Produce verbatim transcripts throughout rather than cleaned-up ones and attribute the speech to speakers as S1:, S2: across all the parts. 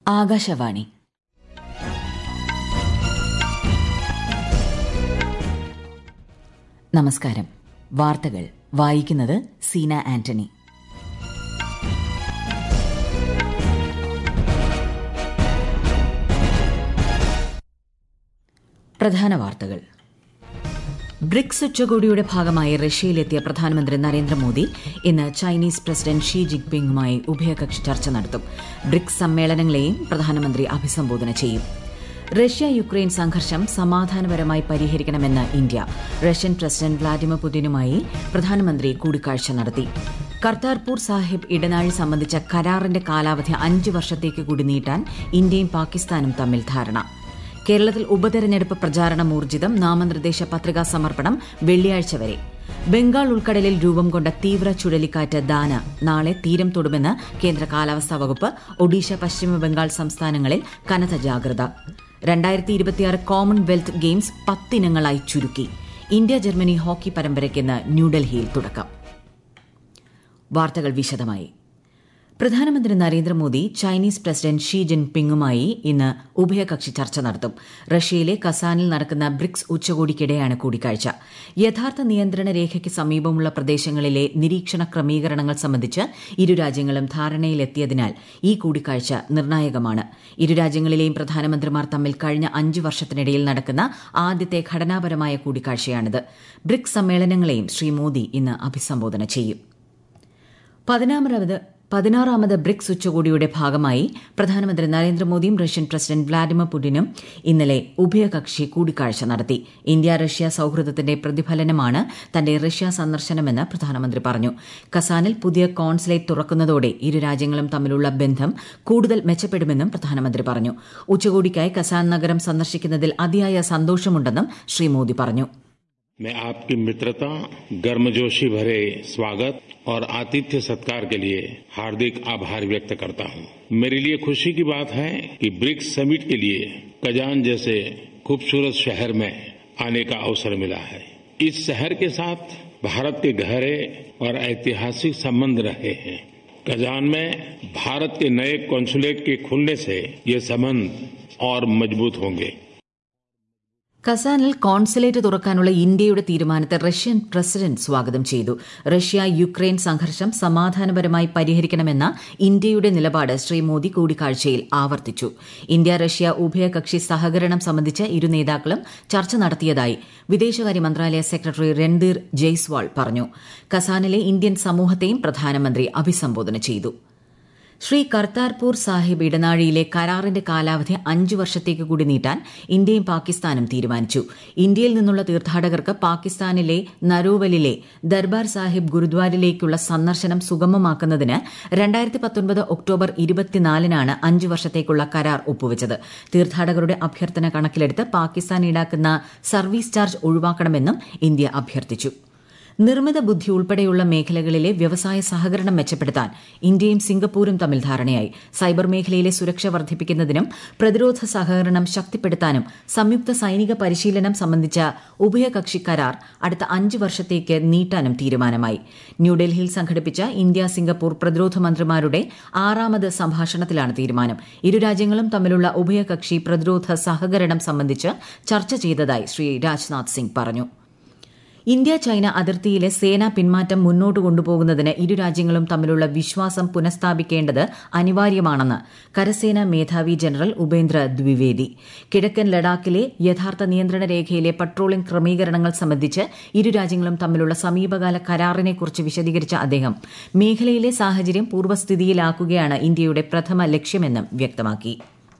S1: ആകാശവാണി. നമസ്കാരം. വാർത്തകൾ വായിക്കുന്നത് സീന ആന്റണി. പ്രധാന വാർത്തകൾ. ബ്രിക്സ് ഉച്ചകോടിയുടെ ഭാഗമായി റഷ്യയിലെത്തിയ പ്രധാനമന്ത്രി നരേന്ദ്രമോദി ഇന്ന് ചൈനീസ് പ്രസിഡന്റ് ഷീ ജിൻപിങ്ങുമായി ഉഭയകക്ഷി ചർച്ച നടത്തും. ബ്രിക്സ് സമ്മേളനങ്ങളെയും പ്രധാനമന്ത്രി അഭിസംബോധന ചെയ്യും. റഷ്യ യുക്രൈൻ സംഘർഷം സമാധാനപരമായി പരിഹരിക്കണമെന്ന് ഇന്ത്യ. റഷ്യൻ പ്രസിഡന്റ് വ്ളാഡിമിർ പുടിനുമായി പ്രധാനമന്ത്രി കൂടിക്കാഴ്ച നടത്തി. കർത്താർപൂർ സാഹിബ് ഇടനാഴി സംബന്ധിച്ച കരാറിന്റെ കാലാവധി അഞ്ച് വർഷത്തേക്ക് കൂടി നീട്ടാൻ ഇന്ത്യയും പാകിസ്ഥാനും തമ്മിൽ ധാരണ. കേരളത്തിൽ ഉപതെരഞ്ഞെടുപ്പ് പ്രചാരണം ഊർജിതം. നാമനിർദ്ദേശ പത്രികാ സമർപ്പണം വെള്ളിയാഴ്ച വരെ. ബംഗാൾ ഉൾക്കടലിൽ രൂപം കൊണ്ട തീവ്ര ചുഴലിക്കാറ്റ് ദാന നാളെ തീരം തൊടുമെന്ന് കേന്ദ്ര കാലാവസ്ഥാ വകുപ്പ്. ഒഡീഷ, പശ്ചിമ ബംഗാൾ സംസ്ഥാനങ്ങളിൽ കനത്ത ജാഗ്രത. രണ്ടായിരത്തി ഇരുപത്തിയാറ് കോമൺവെൽത്ത് ഗെയിംസ് പത്തിനങ്ങളായി ചുരുക്കി. ഇന്ത്യ ജർമ്മനി ഹോക്കി പരമ്പരയ്ക്ക് ഇന്ന് ന്യൂഡൽഹിയിൽ തുടക്കം. വാർത്തകൾ വിശദമായി. പ്രധാനമന്ത്രി നരേന്ദ്രമോദി ചൈനീസ് പ്രസിഡന്റ് ഷീ ജിൻപിങ്ങുമായി ഇന്ന് ഉഭയകക്ഷി ചർച്ച നടത്തും. റഷ്യയിലെ കസാനിൽ നടക്കുന്ന ബ്രിക്സ് ഉച്ചകോടിക്കിടെയാണ് കൂടിക്കാഴ്ച. യഥാർത്ഥ നിയന്ത്രണ രേഖയ്ക്ക് സമീപമുള്ള പ്രദേശങ്ങളിലെ നിരീക്ഷണ ക്രമീകരണങ്ങൾ സംബന്ധിച്ച് ഇരു രാജ്യങ്ങളും ധാരണയിലെത്തിയതിനാൽ ഈ കൂടിക്കാഴ്ച നിർണായകമാണ്. ഇരു രാജ്യങ്ങളിലെയും പ്രധാനമന്ത്രിമാർ തമ്മിൽ കഴിഞ്ഞ അഞ്ച് വർഷത്തിനിടയിൽ നടക്കുന്ന ആദ്യത്തെ ഘടനാപരമായ കൂടിക്കാഴ്ചയാണിത്. ബ്രിക്സ് സമ്മേളനങ്ങളെയും ശ്രീ മോദി ഇന്ന് അഭിസംബോധന ചെയ്യും. പതിനാറാമത് പതിനാറാമത് ബ്രിക്സ് ഉച്ചകോടിയുടെ ഭാഗമായി പ്രധാനമന്ത്രി നരേന്ദ്രമോദിയും റഷ്യൻ പ്രസിഡന്റ് വ്ളാഡിമിർ പുടിനും ഇന്നലെ ഉഭയകക്ഷി കൂടിക്കാഴ്ച നടത്തി. ഇന്ത്യ റഷ്യ സൌഹൃദത്തിന്റെ പ്രതിഫലനമാണ് തന്റെ റഷ്യ സന്ദർശനമെന്ന് പ്രധാനമന്ത്രി പറഞ്ഞു. കസാനിൽ പുതിയ കോൺസുലേറ്റ് തുറക്കുന്നതോടെ ഇരു രാജ്യങ്ങളും തമ്മിലുള്ള ബന്ധം കൂടുതൽ മെച്ചപ്പെടുമെന്നും പ്രധാനമന്ത്രി പറഞ്ഞു. ഉച്ചകോടിക്കായി കസാൻ നഗരം സന്ദർശിക്കുന്നതിൽ അതിയായ സന്തോഷമുണ്ടെന്നും ശ്രീ മോദി പറഞ്ഞു.
S2: मैं आपकी मित्रता, गर्मजोशी भरे स्वागत और आतिथ्य सत्कार के लिए हार्दिक आभार व्यक्त करता हूं. मेरे लिए खुशी की बात है कि ब्रिक्स समिट के लिए कजान जैसे खूबसूरत शहर में आने का अवसर मिला है. इस शहर के साथ भारत के गहरे और ऐतिहासिक संबंध रहे हैं. कजान में भारत के नए कॉन्सुलेट के खुलने से ये संबंध और मजबूत होंगे.
S1: കസാനിൽ കോൺസുലേറ്റ് തുറക്കാനുള്ള ഇന്ത്യയുടെ തീരുമാനത്തെ റഷ്യൻ പ്രസിഡന്റ് സ്വാഗതം ചെയ്തു. റഷ്യ യുക്രൈൻ സംഘർഷം സമാധാനപരമായി പരിഹരിക്കണമെന്ന ഇന്ത്യയുടെ നിലപാട് ശ്രീ മോദി കൂടിക്കാഴ്ചയിൽ ആവർത്തിച്ചു. ഇന്ത്യ റഷ്യ ഉഭയകക്ഷി സഹകരണം സംബന്ധിച്ച് ഇരു നേതാക്കളും ചർച്ച നടത്തിയതായി വിദേശകാര്യ മന്ത്രാലയ സെക്രട്ടറി രൺധീർ ജയ്സ്വാൾ പറഞ്ഞു. കസാനിലെ ഇന്ത്യൻ സമൂഹത്തെയും പ്രധാനമന്ത്രി അഭിസംബോധന ചെയ്തു. ശ്രീ കർത്താർപൂർ സാഹിബ് ഇടനാഴിയിലെ കരാറിന്റെ കാലാവധി അഞ്ചു വർഷത്തേക്ക് കൂടി നീട്ടാൻ ഇന്ത്യയും പാകിസ്ഥാനും തീരുമാനിച്ചു. ഇന്ത്യയിൽ നിന്നുള്ള തീർത്ഥാടകർക്ക് പാകിസ്ഥാനിലെ നരോവലിലെ ദർബാർ സാഹിബ് ഗുരുദ്വാരയിലേക്കുള്ള സന്ദർശനം സുഗമമാക്കുന്നതിന് രണ്ടായിരത്തി പത്തൊൻപത് ഒക്ടോബർ ഇരുപത്തിനാലിനാണ് അഞ്ചു വർഷത്തേക്കുള്ള കരാർ ഒപ്പുവച്ചത്. തീർത്ഥാടകരുടെ അഭ്യർത്ഥന കണക്കിലെടുത്ത് പാകിസ്ഥാൻ ഈടാക്കുന്ന സർവീസ് ചാർജ് ഒഴിവാക്കണമെന്നും ഇന്ത്യ അഭ്യർത്ഥിച്ചു. നിർമ്മിത ബുദ്ധി ഉൾപ്പെടെയുള്ള മേഖലകളിലെ വ്യവസായ സഹകരണം മെച്ചപ്പെടുത്താൻ ഇന്ത്യയും സിംഗപ്പൂരും തമ്മിൽ ധാരണയായി. സൈബർ മേഖലയിലെ സുരക്ഷ വർദ്ധിപ്പിക്കുന്നതിനും പ്രതിരോധ സഹകരണം ശക്തിപ്പെടുത്താനും സംയുക്ത സൈനിക പരിശീലനം സംബന്ധിച്ച ഉഭയകക്ഷി കരാർ അടുത്ത അഞ്ച് വർഷത്തേക്ക് നീട്ടാനും തീരുമാനമായി. ന്യൂഡൽഹിയിൽ സംഘടിപ്പിച്ച ഇന്ത്യ സിംഗപ്പൂർ പ്രതിരോധ മന്ത്രിമാരുടെ ആറാമത് സംഭാഷണത്തിലാണ് തീരുമാനം. ഇരു രാജ്യങ്ങളും തമ്മിലുള്ള ഉഭയകക്ഷി പ്രതിരോധ സഹകരണം സംബന്ധിച്ച് ചർച്ച ചെയ്തതായി ശ്രീ രാജ്നാഥ് സിംഗ് പറഞ്ഞു. ഇന്ത്യ ചൈന അതിർത്തിയിലെ സേനാ പിന്മാറ്റം മുന്നോട്ട് കൊണ്ടുപോകുന്നതിന് ഇരു രാജ്യങ്ങളും തമ്മിലുള്ള വിശ്വാസം പുനഃസ്ഥാപിക്കേണ്ടത് അനിവാര്യമാണെന്ന് കരസേനാ മേധാവി ജനറൽ ഉപേന്ദ്ര ദ്വിവേദി. കിഴക്കൻ ലഡാക്കിലെ യഥാർത്ഥ നിയന്ത്രണ രേഖയിലെ പട്രോളിംഗ് ക്രമീകരണങ്ങൾ സംബന്ധിച്ച് ഇരു രാജ്യങ്ങളും തമ്മിലുള്ള സമീപകാല കരാറിനെക്കുറിച്ച് വിശദീകരിച്ച അദ്ദേഹം മേഖലയിലെ സാഹചര്യം പൂർവ്വസ്ഥിതിയിലാക്കുകയാണ് ഇന്ത്യയുടെ പ്രഥമ ലക്ഷ്യമെന്നും വ്യക്തമാക്കി.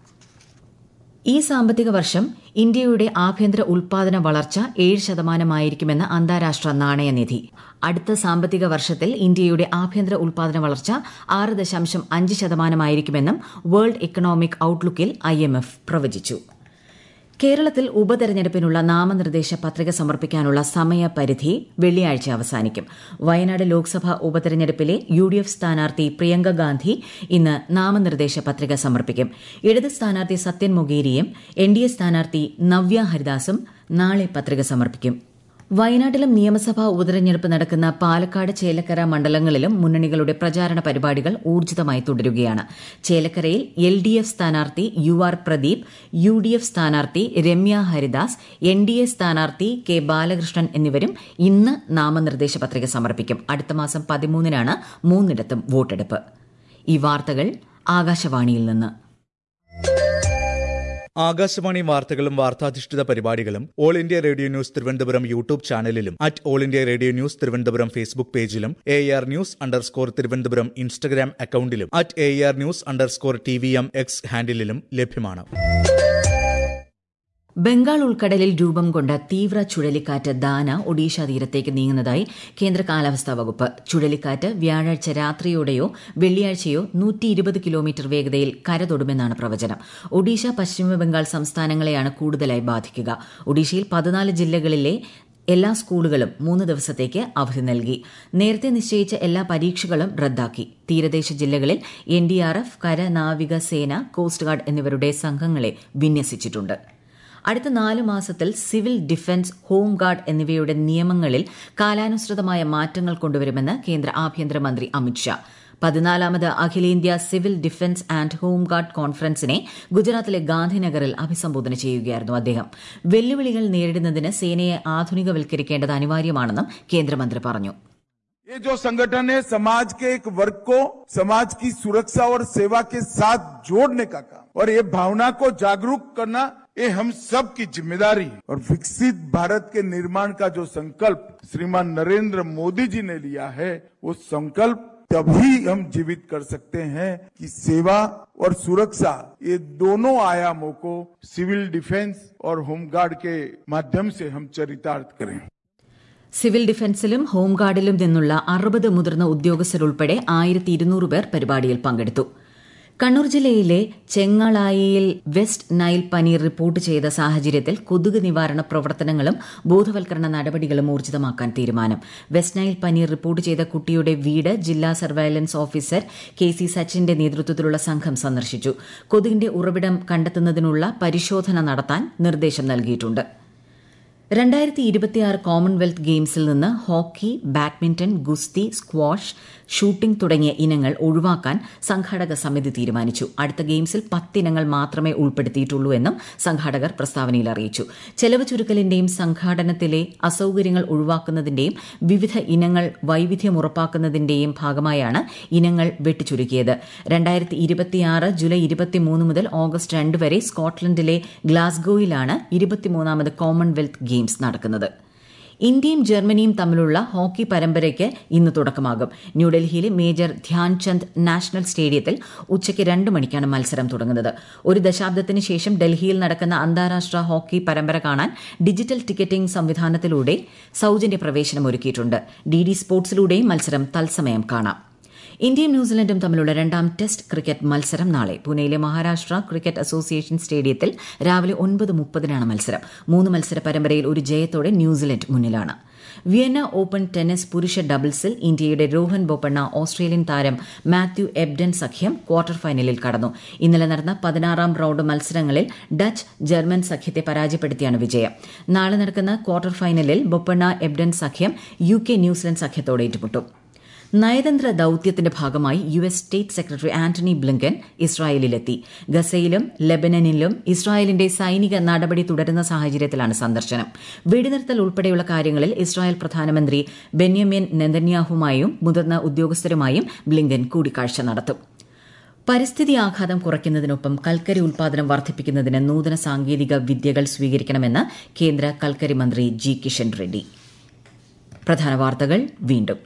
S1: ഈ സാമ്പത്തിക വർഷം ഇന്ത്യയുടെ ആഭ്യന്തര ഉൽപാദന വളർച്ച ഏഴ് ശതമാനമായിരിക്കുമെന്ന് അന്താരാഷ്ട്ര നാണയനിധി. അടുത്ത സാമ്പത്തിക വർഷത്തിൽ ഇന്ത്യയുടെ ആഭ്യന്തര ഉൽപാദന വളർച്ച ആറ് ദശാംശം അഞ്ച് ശതമാനമായിരിക്കുമെന്നും വേൾഡ് എക്കണോമിക് ഔട്ട്ലുക്കിൽ ഐ എം എഫ് പ്രവചിച്ചു. കേരളത്തിൽ ഉപതെരഞ്ഞെടുപ്പിനുള്ള നാമനിർദ്ദേശ പത്രിക സമർപ്പിക്കാനുള്ള സമയപരിധി വെള്ളിയാഴ്ച അവസാനിക്കും. വയനാട് ലോക്സഭാ ഉപതെരഞ്ഞെടുപ്പിലെ യു ഡി എഫ് സ്ഥാനാർത്ഥി പ്രിയങ്ക ഗാന്ധി ഇന്ന് നാമനിർദ്ദേശ പത്രിക സമർപ്പിക്കും. ഇടത് സ്ഥാനാർത്ഥി സത്യൻ മൊകേരിയും എൻ ഡി എ സ്ഥാനാർത്ഥി നവ്യ ഹരിദാസും നാളെ പത്രിക സമർപ്പിക്കും. വയനാട്ടിലും നിയമസഭാ ഉപതെരഞ്ഞെടുപ്പ് നടക്കുന്ന പാലക്കാട് ചേലക്കര മണ്ഡലങ്ങളിലും മുന്നണികളുടെ പ്രചാരണ പരിപാടികൾ ഊർജിതമായി തുടരുകയാണ്. ചേലക്കരയിൽ എൽ ഡി എഫ് സ്ഥാനാർത്ഥി U R Pradeep, U D F സ്ഥാനാർത്ഥി Ramya Haridas, N D A സ്ഥാനാർത്ഥി കെ ബാലകൃഷ്ണൻ എന്നിവരും ഇന്ന് നാമനിർദ്ദേശ പത്രിക സമർപ്പിക്കും. അടുത്ത മാസം പതിമൂന്നിനാണ് മൂന്നിടത്തും വോട്ടെടുപ്പ്. ഈ വാർത്തകൾ ആകാശവാണിയിൽ നിന്ന്.
S3: ആകാശവാണി വാർത്തകളും വാർത്താധിഷ്ഠിത പരിപാടികളും All India Radio News Thiruvananthapuram YouTube ചാനലിലും at All India Radio News Thiruvananthapuram Facebook പേജിലും A R news underscore Thiruvananthapuram Instagram അക്കൌണ്ടിലും at A R news underscore T V M X ഹാൻഡിലും ലഭ്യമാണ്.
S1: ബംഗാൾ ഉൾക്കടലിൽ രൂപം കൊണ്ട തീവ്ര ചുഴലിക്കാറ്റ് ദാന ഒഡീഷ തീരത്തേക്ക് നീങ്ങുന്നതായി കേന്ദ്ര കാലാവസ്ഥാ വകുപ്പ്. ചുഴലിക്കാറ്റ് വ്യാഴാഴ്ച രാത്രിയോടെയോ വെള്ളിയാഴ്ചയോ നൂറ്റി ഇരുപത് കിലോമീറ്റർ വേഗതയിൽ കരതൊടുമെന്നാണ് പ്രവചനം. ഒഡീഷ, പശ്ചിമബംഗാൾ സംസ്ഥാനങ്ങളെയാണ് കൂടുതലായി ബാധിക്കുക. ഒഡീഷയിൽ പതിനാല് ജില്ലകളിലെ എല്ലാ സ്കൂളുകളും മൂന്ന് ദിവസത്തേക്ക് അവധി നൽകി. നേരത്തെ നിശ്ചയിച്ച എല്ലാ പരീക്ഷകളും റദ്ദാക്കി. തീരദേശ ജില്ലകളിൽ എൻ ഡി ആർ എഫ്, കര, നാവിക സേന, കോസ്റ്റ് ഗാർഡ് എന്നിവരുടെ സംഘങ്ങളെ വിന്യസിച്ചിട്ടുണ്ട്. അടുത്ത നാലു മാസത്തിൽ സിവിൽ ഡിഫൻസ്, ഹോം ഗാർഡ് എന്നിവയുടെ നിയമങ്ങളിൽ കാലാനുസൃതമായ മാറ്റങ്ങൾ കൊണ്ടുവരുമെന്ന് കേന്ദ്ര ആഭ്യന്തരമന്ത്രി അമിത്ഷാ. പതിനാലാമത് അഖിലേന്ത്യാ civil defence and home guard കോൺഫറൻസിനെ ഗുജറാത്തിലെ ഗാന്ധിനഗറിൽ അഭിസംബോധന ചെയ്യുകയായിരുന്നു അദ്ദേഹം. വെല്ലുവിളികൾ നേരിടുന്നതിന് സേനയെ ആധുനികവൽക്കരിക്കേണ്ടത് അനിവാര്യമാണെന്നും കേന്ദ്രമന്ത്രി പറഞ്ഞു.
S4: ये जो संगठन है समाज के एक वर्ग को समाज की सुरक्षा और सेवा के साथ जोड़ने का काम और ये भावना को जागरूक करना ये हम सब की जिम्मेदारी है. और विकसित भारत के निर्माण का जो संकल्प श्रीमान नरेंद्र मोदी जी ने लिया है वो संकल्प तभी हम जीवित कर सकते हैं कि सेवा और सुरक्षा ये दोनों आयामों को सिविल डिफेंस और होमगार्ड के माध्यम से हम चरितार्थ करें.
S1: സിവിൽ ഡിഫൻസിലും ഹോംഗാർഡിലും നിന്നുള്ള അറുപത് മുതിർന്ന ഉദ്യോഗസ്ഥരുൾപ്പെടെ ആയിരത്തി ഇരുന്നൂറ് പേർ പരിപാടിയിൽ പങ്കെടുത്തു. കണ്ണൂർ ജില്ലയിലെ ചെങ്ങളായിയിൽ വെസ്റ്റ് നൈൽ പനി റിപ്പോർട്ട് ചെയ്ത സാഹചര്യത്തിൽ കൊതുക് നിവാരണ പ്രവർത്തനങ്ങളും ബോധവൽക്കരണ നടപടികളും ഊർജിതമാക്കാൻ തീരുമാനം. വെസ്റ്റ് നൈൽ പനി റിപ്പോർട്ട് ചെയ്ത കുട്ടിയുടെ വീട് ജില്ലാ സർവൈലൻസ് ഓഫീസർ കെ സി സച്ചിന്റെ നേതൃത്വത്തിലുള്ള സംഘം സന്ദർശിച്ചു. കൊതുകിന്റെ ഉറവിടം കണ്ടെത്തുന്നതിനുള്ള പരിശോധന നടത്താൻ നിർദ്ദേശം നൽകിയിട്ടുണ്ട്. രണ്ടായിരത്തി ഇരുപത്തിയാറ് കോമൺവെൽത്ത് ഗെയിംസിൽ നിന്ന് ഹോക്കി, ബാഡ്മിന്റൺ, ഗുസ്തി, സ്ക്വാഷ്, ഷൂട്ടിംഗ് തുടങ്ങിയ ഇനങ്ങൾ ഒഴിവാക്കാൻ സംഘാടക സമിതി തീരുമാനിച്ചു. അടുത്ത ഗെയിംസിൽ പത്തിനങ്ങൾ മാത്രമേ ഉൾപ്പെടുത്തിയിട്ടുള്ളൂ എന്നും സംഘാടകർ പ്രസ്താവനയിൽ അറിയിച്ചു. ചെലവ് ചുരുക്കലിന്റെയും സംഘാടനത്തിലെ അസൌകര്യങ്ങൾ ഒഴിവാക്കുന്നതിന്റെയും വിവിധ ഇനങ്ങൾ വൈവിധ്യം ഉറപ്പാക്കുന്നതിന്റെയും ഭാഗമായാണ് ഇനങ്ങൾ വെട്ടിച്ചുരുക്കിയത്. രണ്ടായിരത്തി ഇരുപത്തിയാറ് ജൂലൈ ഇരുപത്തിമൂന്ന് മുതൽ ഓഗസ്റ്റ് രണ്ട് വരെ സ്കോട്ട്ലൻഡിലെ ഗ്ലാസ്ഗോയിലാണ് ഇരുപത്തിമൂന്നാമത് കോമൺവെൽത്ത് ഗെയിംസ് നടക്കുന്നത്. ഇന്ത്യയും ജർമ്മനിയും തമ്മിലുള്ള ഹോക്കി പരമ്പരയ്ക്ക് ഇന്ന് തുടക്കമാകും. ന്യൂഡൽഹിയിലെ മേജർ ധ്യാൻചന്ദ് നാഷണൽ സ്റ്റേഡിയത്തിൽ ഉച്ചയ്ക്ക് രണ്ട് മണിക്കാണ് മത്സരം തുടങ്ങുന്നത്. ഒരു ദശാബ്ദത്തിന് ശേഷം ഡൽഹിയിൽ നടക്കുന്ന അന്താരാഷ്ട്ര ഹോക്കി പരമ്പര കാണാൻ ഡിജിറ്റൽ ടിക്കറ്റിംഗ് സംവിധാനത്തിലൂടെ സൌജന്യ പ്രവേശനം ഒരുക്കിയിട്ടുണ്ട്. ഡി ഡി സ്പോർട്സിലൂടെയും മത്സരം തത്സമയം കാണാം. ഇന്ത്യയും ന്യൂസിലൻഡും തമ്മിലുള്ള രണ്ടാം ടെസ്റ്റ് ക്രിക്കറ്റ് മത്സരം നാളെ പൂനെയിലെ മഹാരാഷ്ട്ര ക്രിക്കറ്റ് അസോസിയേഷൻ സ്റ്റേഡിയത്തിൽ രാവിലെ ഒൻപത് മുപ്പതിനാണ് മത്സരം. മൂന്ന് മത്സര പരമ്പരയിൽ ഒരു ജയത്തോടെ ന്യൂസിലൻഡ് മുന്നിലാണ്. വിയന്ന ഓപ്പൺ ടെന്നീസ് പുരുഷ ഡബിൾസിൽ ഇന്ത്യയുടെ രോഹൻ ബൊപ്പണ്ണ, ഓസ്ട്രേലിയൻ താരം മാത്യു എബ്ഡൻ സഖ്യം ക്വാർട്ടർ ഫൈനലിൽ കടന്നു. ഇന്നലെ നടന്ന പതിനാറാം റൌണ്ട് മത്സരങ്ങളിൽ ഡച്ച്, ജർമ്മൻ സഖ്യത്തെ പരാജയപ്പെടുത്തിയാണ് വിജയം. നാളെ നടക്കുന്ന ക്വാർട്ടർ ഫൈനലിൽ ബൊപ്പണ്ണ എബ്ഡൻ സഖ്യം യു കെ ന്യൂസിലൻഡ് സഖ്യത്തോട് ഏറ്റുമുട്ടും. നയതന്ത്ര ദൌത്യത്തിന്റെ ഭാഗമായി U S state secretary Antony Blinken ഇസ്രായേലിലെത്തി. ഗസയിലും ലെബനനിലും ഇസ്രായേലിന്റെ സൈനിക നടപടി തുടരുന്ന സാഹചര്യത്തിലാണ് സന്ദർശനം. വെടിനിർത്തൽ ഉൾപ്പെടെയുള്ള കാര്യങ്ങളിൽ ഇസ്രായേൽ പ്രധാനമന്ത്രി ബെന്യാമിൻ നെതന്യാഹുമായും മുതിർന്ന ഉദ്യോഗസ്ഥരുമായും ബ്ലിങ്കൻ കൂടിക്കാഴ്ച നടത്തും. പരിസ്ഥിതി ആഘാതം കുറയ്ക്കുന്നതിനൊപ്പം കൽക്കരി ഉൽപാദനം വർദ്ധിപ്പിക്കുന്നതിന് നൂതന സാങ്കേതിക വിദ്യകൾ സ്വീകരിക്കണമെന്ന് കേന്ദ്ര കൽക്കരി മന്ത്രി ജി കിഷൻ റെഡ്ഡി. പ്രധാന വാർത്തകൾ വീണ്ടും.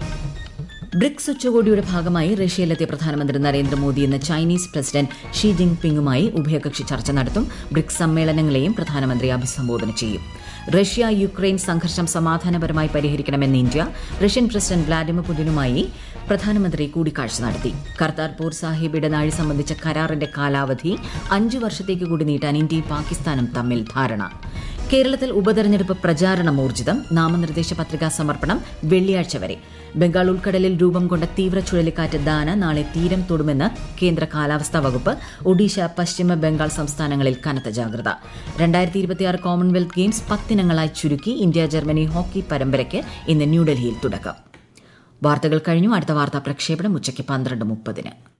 S1: ബ്രിക്സ് ഉച്ചകോടിയുടെ ഭാഗമായി റഷ്യയിലെത്തിയ പ്രധാനമന്ത്രി നരേന്ദ്രമോദി ഇന്ന് ചൈനീസ് പ്രസിഡന്റ് ഷീ ജിങ് പിങ്ങുമായി ഉഭയകക്ഷി ചർച്ച നടത്തും. ബ്രിക്സ് സമ്മേളനങ്ങളെയും പ്രധാനമന്ത്രി അഭിസംബോധന ചെയ്യും. റഷ്യ യുക്രൈൻ സംഘർഷം സമാധാനപരമായി പരിഹരിക്കണമെന്ന് ഇന്ത്യ. റഷ്യൻ പ്രസിഡന്റ് വ്ളാഡിമിർ പുടിനുമായി പ്രധാനമന്ത്രി കൂടിക്കാഴ്ച നടത്തി. കർത്താർപൂർ സാഹിബ് ഇടനാഴി സംബന്ധിച്ച കരാറിന്റെ കാലാവധി അഞ്ചു വർഷത്തേക്ക് കൂടി നീട്ടാൻ ഇന്ത്യയും പാകിസ്ഥാനും തമ്മിൽ ധാരണ. കേരളത്തിൽ ഉപതെരഞ്ഞെടുപ്പ് പ്രചാരണം ഊർജിതം. നാമനിർദ്ദേശ പത്രികാ സമർപ്പണം വെള്ളിയാഴ്ച വരെ. ബംഗാൾ ഉൾക്കടലിൽ രൂപം കൊണ്ട തീവ്ര ചുഴലിക്കാറ്റ് ദാന നാളെ തീരം തൊടുമെന്ന് കേന്ദ്ര കാലാവസ്ഥാ വകുപ്പ്. ഒഡീഷ, പശ്ചിമ ബംഗാൾ സംസ്ഥാനങ്ങളിൽ കനത്ത ജാഗ്രത. രണ്ടായിരത്തി ഇരുപത്തിയാറ് കോമൺവെൽത്ത് ഗെയിംസ് പത്തിനങ്ങളായി ചുരുക്കി. ഇന്ത്യ ജർമ്മനി ഹോക്കി പരമ്പരയ്ക്ക് ഇന്ന് ന്യൂഡൽഹിയിൽ തുടക്കം. വാർത്തകൾ കഴിഞ്ഞു. അടുത്ത വാർത്താ പ്രക്ഷേപണം ഉച്ചയ്ക്ക് പന്ത്രണ്ട് മുപ്പതിന്.